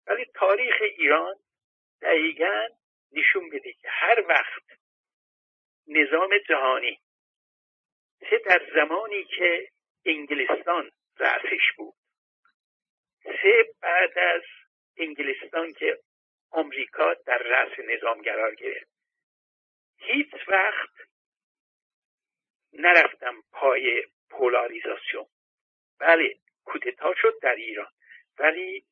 ولی تاریخ ایران دقیقاً نشون میده که هر وقت نظام جهانی، چه در زمانی که انگلستان رأسش بود، چه بعد از انگلستان که آمریکا در رأس نظام قرار گرفت، هیچ وقت نرفتم پای پولاریزاسیون. بله کودتا شد در ایران، ولی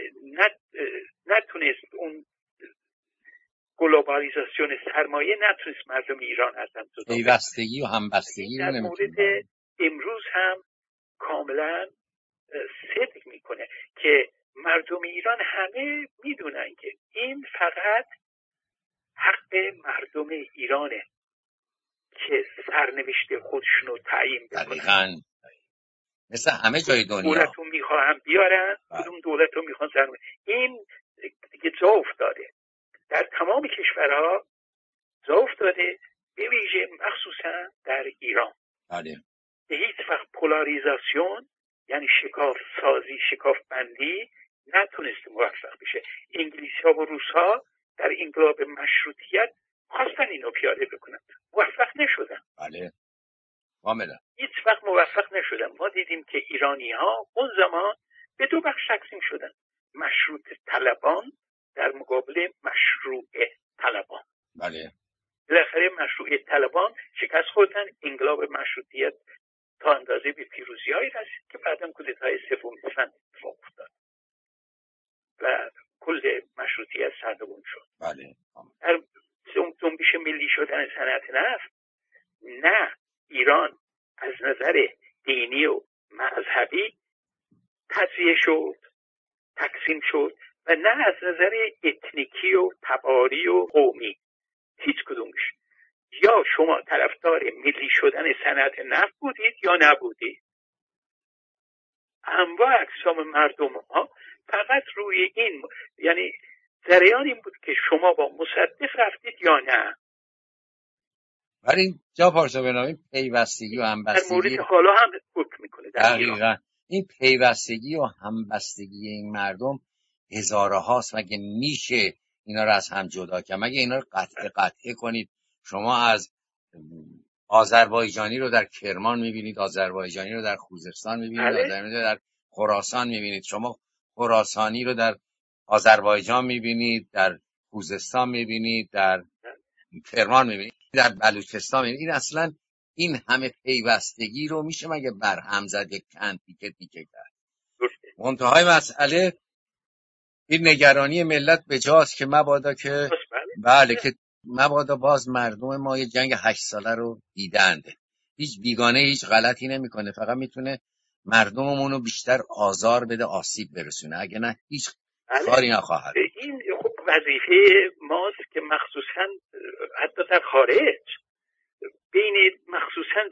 نتونست اون گلوبالیزاسیون سرمایه نتونست مردم ایران از هم جدا کنه. پیوستگی و همبستگی در مورد امروز هم کاملا صدق میکنه که مردم ایران همه میدونن که این فقط حق مردم ایرانه که سرنوشت خودشونو تعیین بکنن. دقیقاً مثل همه جای دنیا. دولتو میخواهم بیارن، کدوم دولتو میخوان سرنوشت. این دیگه جا افتاده در تمام کشورها، جا افتاده، به ویژه مخصوصا در ایران. بله. هیچ وقت پولاریزاسیون یعنی شکاف سازی، شکاف بندی نتونست موفق بشه. انگلیسی ها و روس ها در انقلاب مشروطیت خواستن اینو پیاده بکنن، موفق نشدن. بله کاملا هیچ وقت موفق نشدن. ما دیدیم که ایرانی ها اون زمان به دو بخش تقسیم شدن، مشروط طلبان در مقابل مشروع طلبان. بله. بالاخره مشروع طلبان شکست خوردن، انقلاب مشروطیت تا اندازه به پیروزی‌هایی رسید که بعداً کودتای سوم اسفند اتفاق افتاد و کل مشروطیت سرنگون شد. بله. در جنبش ملی شدن صنعت نفت، نه ایران از نظر دینی و مذهبی تجزیه شد، تقسیم شد، و نه از نظر اتنیکی و تباری و قومی، هیچ کدومش. یا شما طرفدار ملی شدن صنعت نفت بودید یا نبودید. انواع اقسام مردم ها فقط روی این، یعنی جریان این بود که شما با مصدق رفتید یا نه. ولی جا پارسا بنامید پیوستگی و همبستگی در مورد حالا هم حکم میکنه. دقیقاً این پیوستگی و همبستگی این مردم هزاره هاست. مگه میشه اینا رو از هم جدا کنید؟ مگه اینا رو قطعه کنید؟ شما از آذربایجانی رو در کرمان میبینید، آذربایجانی رو در خوزستان میبینید، آذربایجانی رو در خراسان میبینید. شما خراسانی رو در آذربایجان میبینید، در خوزستان میبینید، در کرمان میبینید، در بلوچستان میبینید. این اصلا این همه پیوستگی رو میشه مگه برهم زد، یک کن تیکه کرد؟ منتهای مسئله این نگرانی ملت به جاست که مبادا که بله که مبادا باز مردم ما یه جنگ 8 ساله رو دیدند. هیچ بیگانه هیچ غلطی نمیکنه، فقط میتونه مردممون رو بیشتر آزار بده، آسیب برسونه، اگه نه هیچ کاری نخواهد. این خب وظیفه ماست که مخصوصا حتی در خارج بین مخصوصا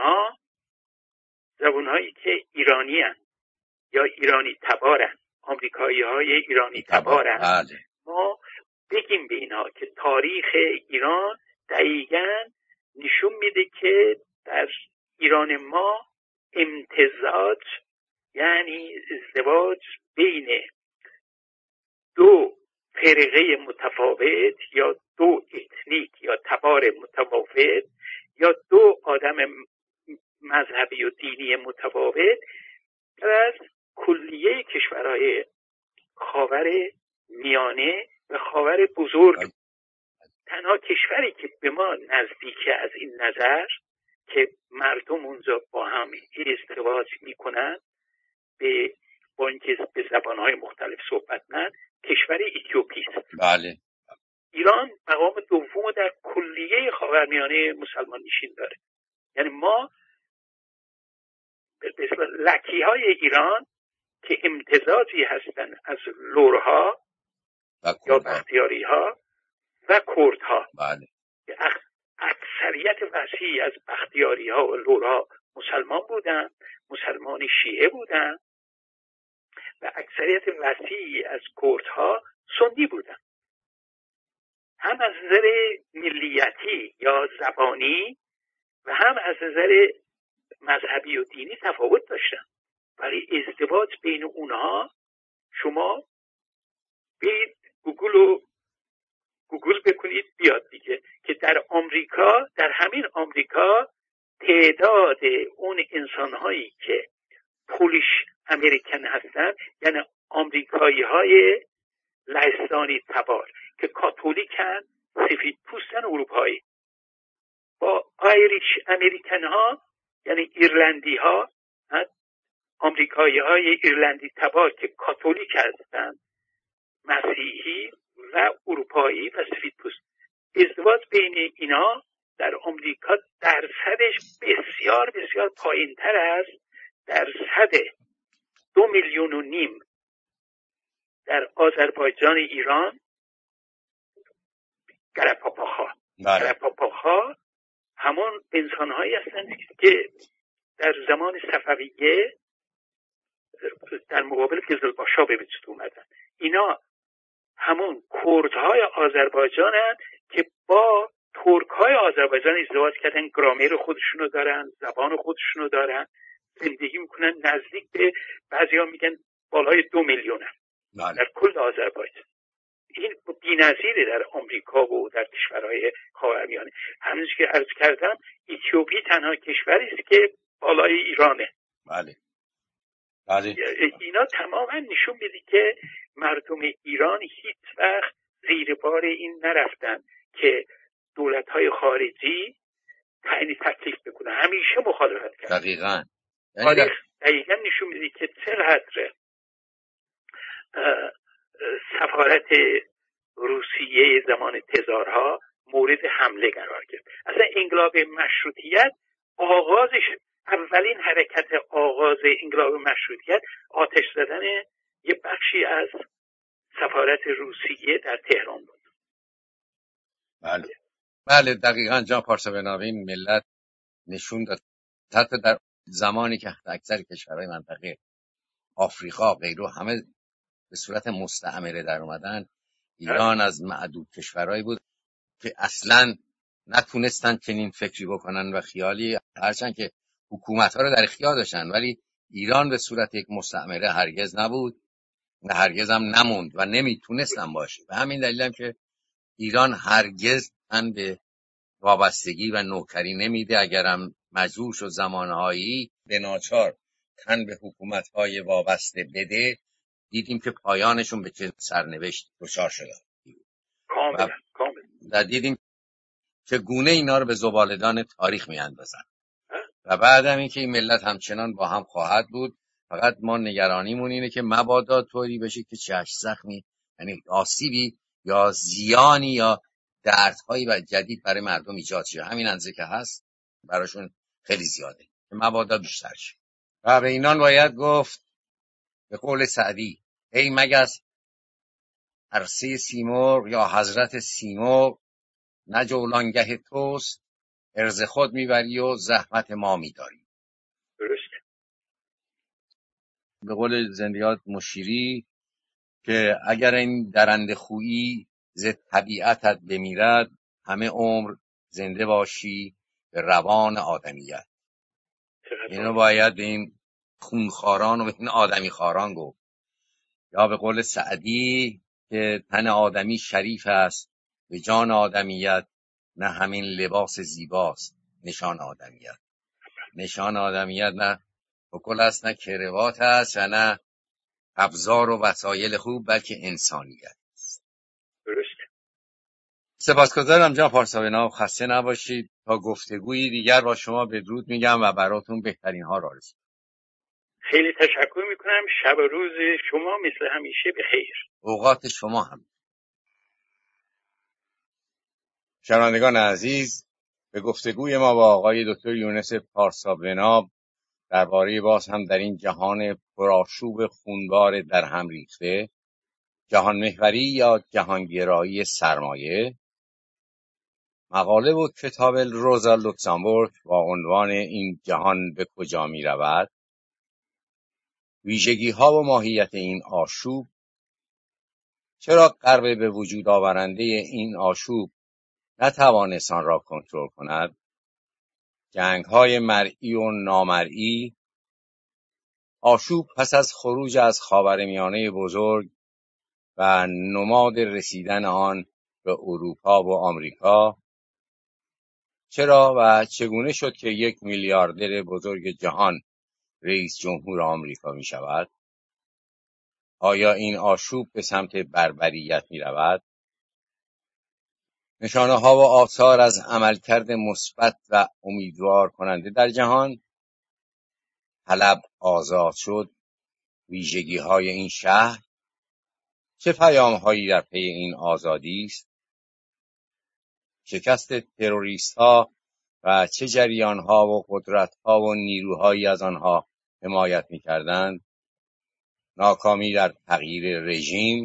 زبونهایی که ایرانی هن یا ایرانی تبارن، آمریکایی های ایرانی تبارن، بله. ما بگیم به اینها که تاریخ ایران دقیقاً نشون میده که در ایران ما امتزاج یعنی ازدواج بین دو فرقه متفاوت یا دو اتنیک یا تبار متفاوت یا دو آدم مذهبی و دینی متفاوت از کلیه کشورهای خاور میانه و خاور بزرگ. تنها کشوری که به ما نزدیکه از این نظر که مردم اونجا با هم ازدواج میکنن با اینکه به زبانهای مختلف صحبت نه، کشور اتیوپی است. بله. ایران مقام دوم در کلیه خاورمیانه مسلمان نشین داره. یعنی ما لکی های ایران که امتزاجی هستن از لورها یا بختیاری ها و کردها. بله. اکثریت وسیعی از بختیاری ها و لورها مسلمان بودن، مسلمان شیعه بودن، و اکثریت وسیعی از کردها سنی بودن. هم از نظر ملیتی یا زبانی و هم از نظر مذهبی و دینی تفاوت داشتن، ولی ازدواج بین اونها شما برید گوگل بکنید بیاد دیگه که در آمریکا، در همین آمریکا، تعداد اون انسانهایی که پولیش امریکن هستن، یعنی آمریکایی های لهستانی تبار که کاتولیکن، سفید پوستن، اروپایی، با آیریش امریکن ها یعنی ایرلندی ها، آمریکایی های ایرلندی تبار که کاتولیک هستن، مسیحی و اروپایی و سفید پوست، ازدواج بین اینا در آمریکا درصدش بسیار بسیار پایین تر است درصد 2.5 میلیون در آذربایجان ایران. گرپاپاخا همون انسانهایی هستند که در زمان صفویه در مقابل قزلباشا به وجود اومدن. اینا همون کردهای آذربایجان هستند که با ترکهای آذربایجان ازدواج کردن، گرامر خودشونو دارن، زبان خودشونو دارن، زندگی میکنن، نزدیک به بعضیا میگن بالای 2 میلیون در کل آذربایجان. این بی‌نظیره در آمریکا و در کشورهای خاورمیانه. همونجوری که عرض کردم اتیوپی تنها کشوری است که بالای ایرانه. بله. اینا تماما نشون میده که مردم ایران هیچ وقت زیر بار این نرفتن که دولت‌های خارجی تعیین تکلیف بکنن، همیشه مخالفت کردن. دقیقاً نشون میده که چقدر سفارت روسیه زمان تزارها مورد حمله قرار گرفت. اصلا انقلاب مشروطیت آغازش، اولین حرکت آغاز انقلاب مشروطیت آتش زدن یه بخشی از سفارت روسیه در تهران بود. بله دقیقاً جان پارسابناوی ملت نشون داد حتی در زمانی که اکثر کشورهای منطقه آفریقا غیره همه به صورت مستعمره در اومدن، ایران از معدود کشورهایی بود که اصلاً نتونستن چنین فکری بکنن و خیالی، هرچند که حکومت‌ها رو در اختیار داشتن، ولی ایران به صورت یک مستعمره هرگز نبود و هرگز هم نموند و نمیتونستن باشه. و همین دلیل هم که ایران هرگز تن به وابستگی و نوکری نمیده. اگرم مجبور شد زمانهایی به ناچار تن به حکومت‌های وابسته بده، دیدیم که پایانشون به چه سرنوشت دچار شد. کاملا. و دیدیم که گونه اینا رو به زباله‌دان تاریخ میاندازن. و بعدم اینکه این ملت همچنان با هم خواهد بود. فقط ما نگرانیمون اینه که مبادا طوری بشه که چشم زخمی، یعنی آسیبی یا زیانی یا دردهایی و جدید برای مردم ایجاد شه. همین اندازه که هست براشون خیلی زیاده که مبادا بیشتر شه. و به اینان باید گفت به قول سعدی: ای مگس عرصه سیمرغ یا حضرت سیمرغ، نه جولانگه توست، ارز خود میبری و زحمت ما میداری. درسته. به قول زندیات مشیری که اگر این درنده خویی ز طبیعتت بمیرد، همه عمر زنده باشی به روان آدمیت. اینو باید به این خونخواران و به این آدمی خاران گفت. یا به قول سعدی که تن آدمی شریف است به جان آدمیت، نه همین لباس زیباست نشان آدمیت. نشان آدمیت نه بکل است، نه کروات است و نه ابزار و وسایل خوب، بلکه انسانیت است. درسته. سپاسگزارم جناب پارسابناو، خسته نباشید. تا گفتگویی دیگر با شما بدرود میگم و براتون بهترین ها را آرزو. خیلی تشکر میکنم. شب و روز شما مثل همیشه بخیر. اوقات شما هم. شنوندگان عزیز، به گفتگوی ما با آقای دکتر یونس پارسابناو درباره باز هم در این جهان پرآشوب خونبار در هم ریخته، جهان محوری یا جهانگرایی سرمایه، مقاله و کتاب روزا لوکزامبورگ با عنوان این جهان به کجا می رود، ویژگی ها و ماهیت این آشوب، چرا غرب به وجود آورنده این آشوب نتوانست آن را کنترل کند، جنگ های مرئی و نامرئی، آشوب پس از خروج از خاورمیانه بزرگ و نماد رسیدن آن به اروپا و آمریکا؟ چرا و چگونه شد که 1 میلیاردر بزرگ جهان رئیس جمهور آمریکا می شود؟ آیا این آشوب به سمت بربریت می رود؟ نشانه ها و آثار از عملکرد مثبت و امیدوار کننده در جهان. حلب آزاد شد. ویژگی های این شهر. چه پیام هایی در پی این آزادی است؟ شکست تروریست ها و چه جریان ها و قدرت ها و نیروهایی از آنها حمایت می کردند؟ ناکامی در تغییر رژیم.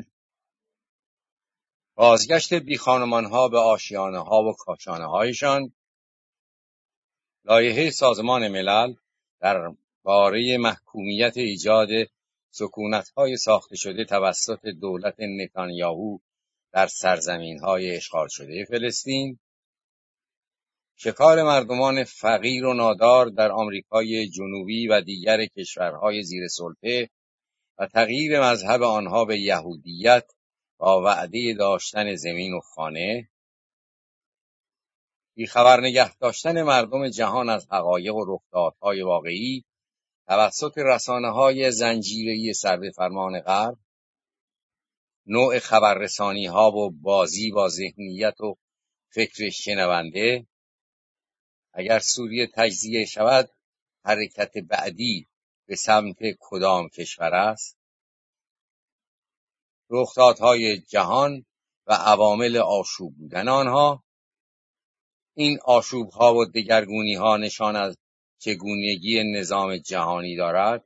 بازگشت بیخانمان ها به آشیانه ها و کاشانه هایشان. لایحه سازمان ملل در باره محکومیت ایجاد سکونت‌های ساخته شده توسط دولت نتانیاهو در سرزمین‌های اشغال شده فلسطین. شکار مردمان فقیر و نادار در آمریکای جنوبی و دیگر کشورهای زیر سلطه و تغییر مذهب آنها به یهودیت با وعده داشتن زمین و خانه. بیخبر نگه داشتن مردم جهان از حقایق و رخدادهای واقعی توسط رسانه‌های زنجیره‌ای سربه‌فرمان غرب. نوع خبررسانی‌ها و بازی با ذهنیت و فکر شنونده. اگر سوریه تجزیه شود، حرکت بعدی به سمت کدام کشور است؟ رخدادهای جهان و عوامل آشوب بودن آنها. این آشوب‌ها و دگرگونی‌ها نشان از چگونگی نظام جهانی دارد.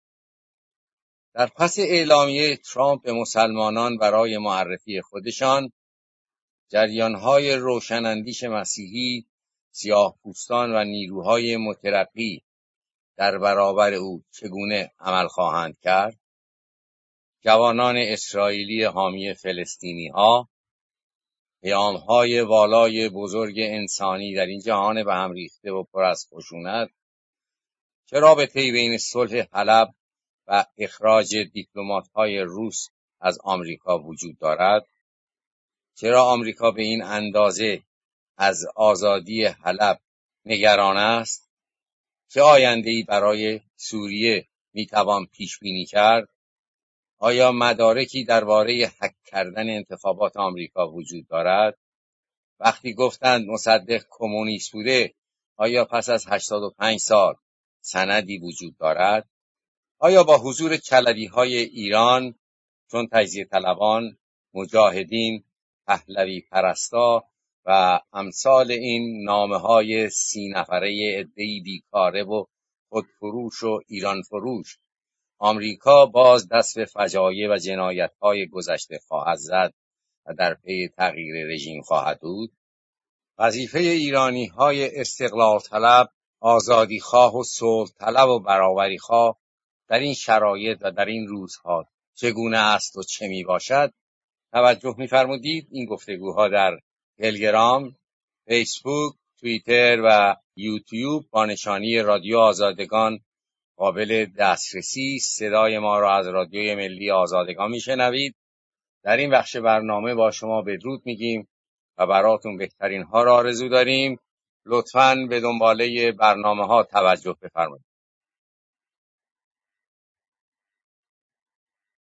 در پس اعلامیه ترامپ به مسلمانان برای معرفی خودشان، جریان‌های روشناندیش مسیحی، سیاه‌پوستان و نیروهای مترقی در برابر او چگونه عمل خواهند کرد؟ جوانان اسرائیلی حامی فلسطینی‌ها، پیام‌های والای بزرگ انسانی در این جهان به هم ریخته و پر از خشونت. چه رابطه‌ای بین صلح حلب و اخراج دیپلمات‌های روس از آمریکا وجود دارد؟ چرا آمریکا به این اندازه از آزادی حلب نگران است؟ چه آینده‌ای برای سوریه میتوان پیش بینی کرد؟ آیا مدارکی درباره هک کردن انتخابات آمریکا وجود دارد؟ وقتی گفتند مصدق کمونیست بوده، آیا پس از 85 سال سندی وجود دارد؟ آیا با حضور کلدی‌های ایران چون تجزیه طلبان، مجاهدین، پهلوی پرستا و امثال این نامه‌های 30 نفره عده‌ای بیکاره و خودفروش و ایران فروش، آمریکا باز دست به فجایع و جنایت‌های گذشته خواهد زد و در پی تغییر رژیم خواهد بود؟ وظیفه ایرانی‌های استقلال طلب، آزادی خواه و صلح طلب و برابری خواه در این شرایط و در این روزها چگونه است و چه می باشد؟ توجه می‌فرمودید این گفتگوها در تلگرام، فیسبوک، توییتر و یوتیوب با نشانی رادیو آزادگان قابل دسترسی. صدای ما را از رادیوی ملی آزادگان میشنوید. در این بخش برنامه با شما بدرود میگیم و براتون بهترین ها را آرزو داریم. لطفاً به دنباله برنامه ها توجه بفرمایید.